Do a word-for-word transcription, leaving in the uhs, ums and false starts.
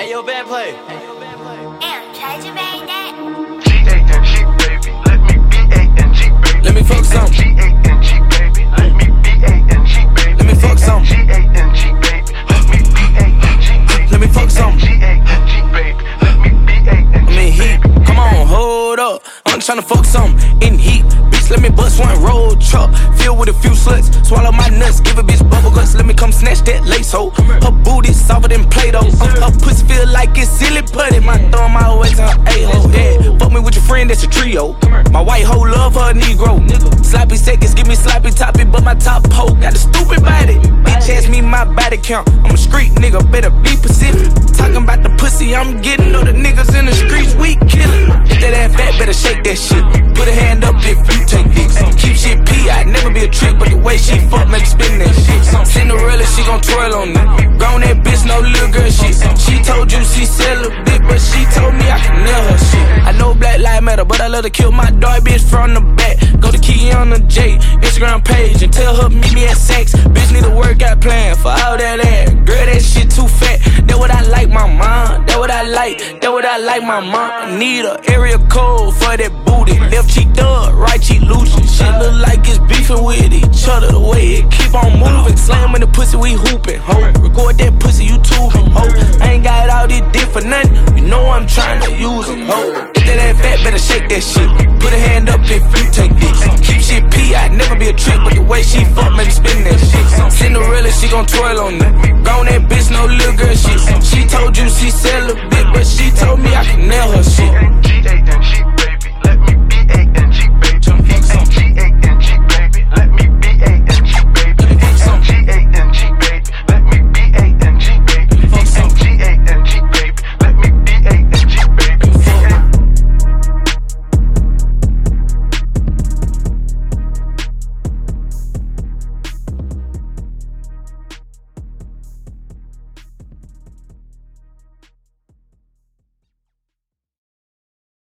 Hey, yo, band play. Damn, tried you made that? G A N G, baby. Let me B A N G, baby. Let me fuck some. G A N G, baby. Let me B A N G, baby. Let me fuck some. G A N G, baby. Let me B A N G, baby. Let me fuck some. G A N G, baby. Let me B A N G. I'm in heat. Come on, hold up. I'm tryna fuck some in heat. Bitch, let me bust one road truck. Filled with a few sluts. Swallow my nuts. Give a bitch bubble guts. Let me come snatch that lace hole. Her booty softer than Play-Doh. Uh, her pussy feel like it's silly putty. My thumb always on her a-hole. Yeah, fuck me with your friend, that's a trio. My white hoe love her Negro. Sloppy seconds, give me sloppy toppy, but my top hoe got a stupid body. Bitch ask me my body count. I'm a street nigga, better be Pacific. Talking about the pussy I'm getting, all the niggas in the streets we killin'. If that ass fat, better shake that shit. Put a hand up if you take this. Keep shit P, I'd never be a trick, but the way she fuck make spin that shit. Cinderella, she gon' twirl on me. Grown that bitch, no little girl shit. She told you she sell a bit, but she told me I can nail her shit. I know Black Lives Matter, but I love to kill my dog bitch from the back. Go to Kiana J, Instagram page, and tell her meet me at Saks. Bitch need a workout plan for all that ass. Girl, that shit too fat. That what I like, my mom. That what I like. That what I like, my mom. Need a area code for that booty. Left cheek thug, right cheek loose. Shit look like it's beefing with each other. The way it keep on moving. Slam in the pussy, we hooping. Ho, record that pussy, you tubing. Ho, I ain't got all this dick for nothing. You know I'm trying to use it. Ho, if that ain't fat, better shake that shit. Put a hand up if you take this. Keep shit P, I'd never be a trick, but the way she fuck make me spin that shit. Cinderella, she gon' twirl on me. Grown that bitch, no little girl shit. She told you she sell a bit, but she told me I can nail her shit. G A N G,